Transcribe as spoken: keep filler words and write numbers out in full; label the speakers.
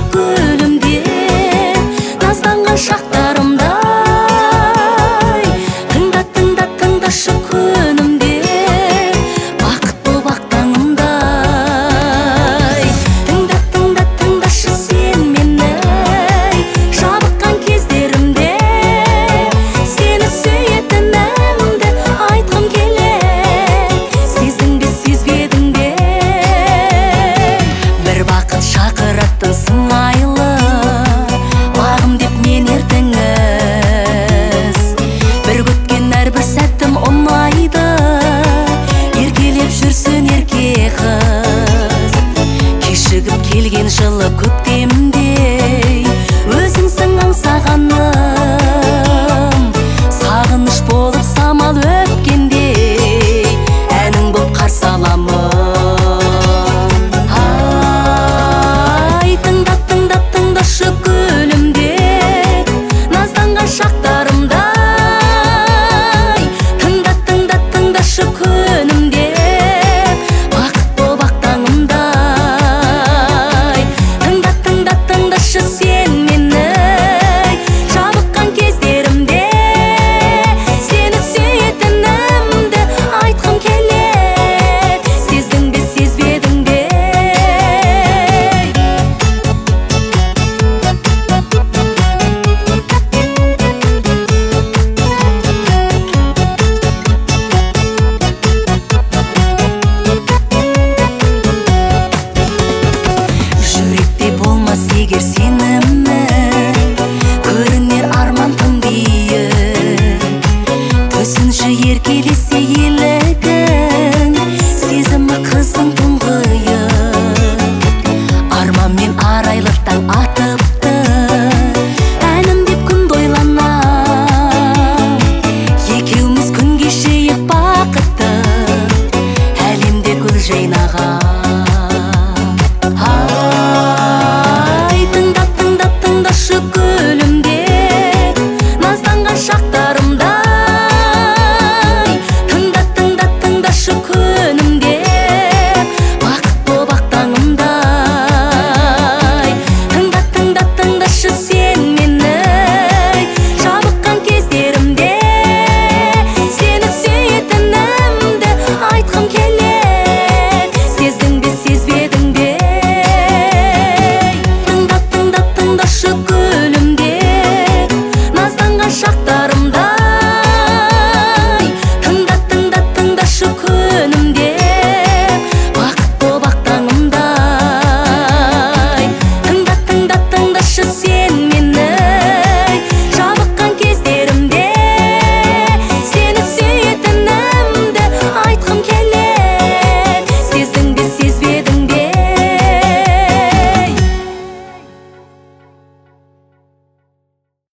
Speaker 1: күнімде назданған шақтарымдай тыңда тыңда тыңдашы күнімде бақыт боп ақтаңымдай тыңда тыңда тыңдашы сен мені жабыққан кездерімде сені сүйетінімді айтқым келеді сездің бе сезбедің бе бір бақыт шақыратын сыңайлы бағым деп мен ертіңіз бір күткен әрбір сәтім ұнайды еркелеп жүрсін ерке қыз кешігіп келген жылы көктемдей өзіңсің аңсағаным сағыныш болып самал өткендей әнің боп қарсы аламын ай тыңда тыңда тыңдашы күнімде назданған шақтарымдай тыңда тыңда тыңдашы күнімде бақыт боп ақтаңымдай тыңда тыңда тыңдашы сен мені жабыққан кездерімде сені сүйетінімді айтқым келеді сездің бе сезбедің бе жүректе болмас егер